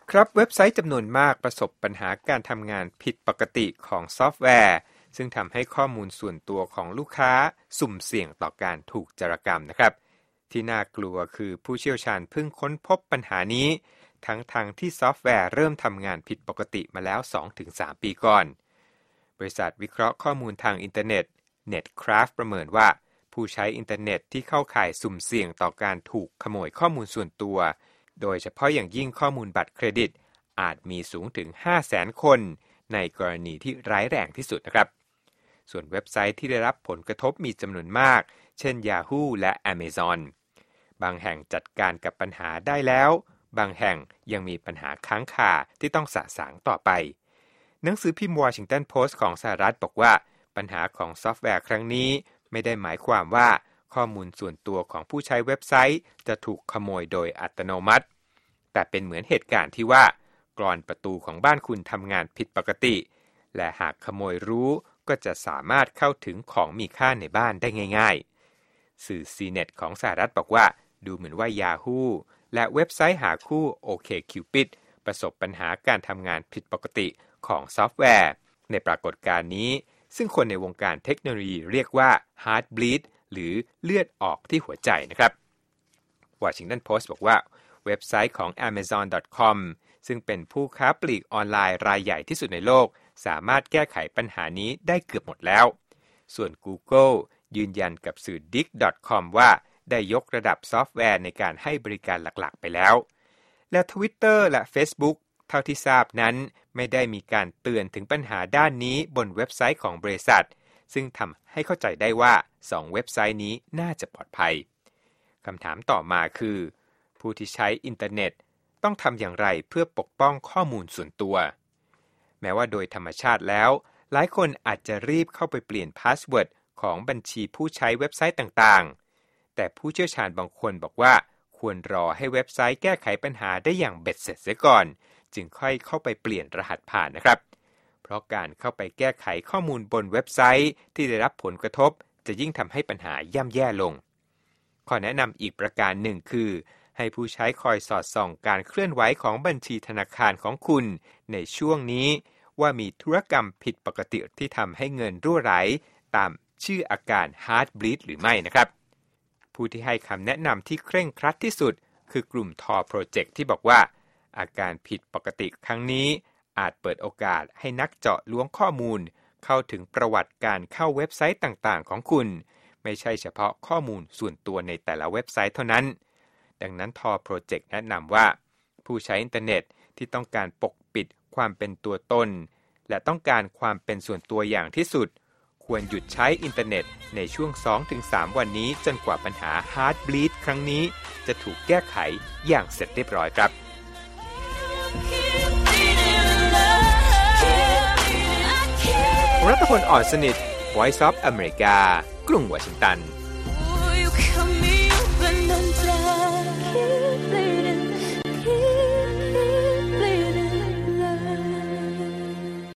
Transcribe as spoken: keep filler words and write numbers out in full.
ครับเว็บไซต์จำนวนมากประสบปัญหาการทำงานผิดปกติของซอฟต์แวร์ซึ่งทำให้ข้อมูลส่วนตัวของลูกค้าสุ่มเสี่ยงต่อการถูกโจรกรรมนะครับที่น่ากลัวคือผู้เชี่ยวชาญเพิ่งค้นพบปัญหานี้ทั้งทางที่ซอฟต์แวร์เริ่มทำงานผิดปกติมาแล้ว สองถึงสาม ปีก่อนบริษัทวิเคราะห์ข้อมูลทางอินเทอร์เน็ต Netcraft ประเมินว่าผู้ใช้อินเทอร์เน็ตที่เข้าข่ายสุ่มเสี่ยงต่อการถูกขโมยข้อมูลส่วนตัวโดยเฉพาะอย่างยิ่งข้อมูลบัตรเครดิตอาจมีสูงถึง ห้าแสน คนในกรณีที่ร้ายแรงที่สุดนะครับส่วนเว็บไซต์ที่ได้รับผลกระทบมีจำนวนมากเช่น Yahoo และ Amazon บางแห่งจัดการกับปัญหาได้แล้วบางแห่งยังมีปัญหาค้างคาที่ต้องสะสางต่อไปหนังสือพิมพ์ Washington Post ของสหรัฐบอกว่าปัญหาของซอฟต์แวร์ครั้งนี้ไม่ได้หมายความว่าข้อมูลส่วนตัวของผู้ใช้เว็บไซต์จะถูกขโมยโดยอัตโนมัติแต่เป็นเหมือนเหตุการณ์ที่ว่ากลอนประตูของบ้านคุณทำงานผิดปกติและหากขโมยรู้ก็จะสามารถเข้าถึงของมีค่าในบ้านได้ง่ายๆสื่อ ซี เน็ต ของสหรัฐบอกว่าดูเหมือนว่า Yahoo และเว็บไซต์หาคู่ OkCupid ประสบปัญหาการทำงานผิดปกติของซอฟต์แวร์ในปรากฏการณ์นี้ซึ่งคนในวงการเทคโนโลยีเรียกว่า Heartbleed หรือเลือดออกที่หัวใจนะครับ Washington Post บอกว่าเว็บไซต์ของ Amazon ดอท คอม ซึ่งเป็นผู้ค้าปลีกออนไลน์รายใหญ่ที่สุดในโลกสามารถแก้ไขปัญหานี้ได้เกือบหมดแล้วส่วน Google ยืนยันกับสื่อ ดิก ดอท คอม ว่าได้ยกระดับซอฟต์แวร์ในการให้บริการหลักๆไปแล้วและ Twitter และ Facebook เท่าที่ทราบนั้นไม่ได้มีการเตือนถึงปัญหาด้านนี้บนเว็บไซต์ของบริษัทซึ่งทำให้เข้าใจได้ว่าสองเว็บไซต์นี้น่าจะปลอดภัยคำถามต่อมาคือผู้ที่ใช้อินเทอร์เน็ตต้องทำอย่างไรเพื่อปกป้องข้อมูลส่วนตัวแม้ว่าโดยธรรมชาติแล้วหลายคนอาจจะรีบเข้าไปเปลี่ยนพาสเวิร์ดของบัญชีผู้ใช้เว็บไซต์ต่างๆแต่ผู้เชี่ยวชาญบางคนบอกว่าควรรอให้เว็บไซต์แก้ไขปัญหาได้อย่างเบ็ดเสร็จเสียก่อนจึงค่อยเข้าไปเปลี่ยนรหัสผ่านนะครับเพราะการเข้าไปแก้ไขข้อมูลบนเว็บไซต์ที่ได้รับผลกระทบจะยิ่งทำให้ปัญหาย่ำแย่ลงข้อแนะนำอีกประการหนึ่งคือให้ผู้ใช้คอยสอดส่องการเคลื่อนไหวของบัญชีธนาคารของคุณในช่วงนี้ว่ามีธุรกรรมผิดปกติที่ทำให้เงินรั่วไหลตามชื่ออาการ Heartbleed หรือไม่นะครับผู้ที่ให้คำแนะนำที่เคร่งครัดที่สุดคือกลุ่ม ทอ Project ที่บอกว่าอาการผิดปกติครั้งนี้อาจเปิดโอกาสให้นักเจาะล้วงข้อมูลเข้าถึงประวัติการเข้าเว็บไซต์ต่างๆของคุณไม่ใช่เฉพาะข้อมูลส่วนตัวในแต่ละเว็บไซต์เท่านั้นดังนั้น ทอ Project แนะนำว่าผู้ใช้อินเทอร์เน็ตที่ต้องการปกปิดความเป็นตัวตนและต้องการความเป็นส่วนตัวอย่างที่สุดควรหยุดใช้อินเทอร์เน็ตในช่วง สองถึงสาม วันนี้จนกว่าปัญหา Heartbleed ครั้งนี้จะถูกแก้ไขอย่างเสร็จเรียบร้อยครับรัฐพล อ่อนสนิท Voice of America กรุงวอชิงตัน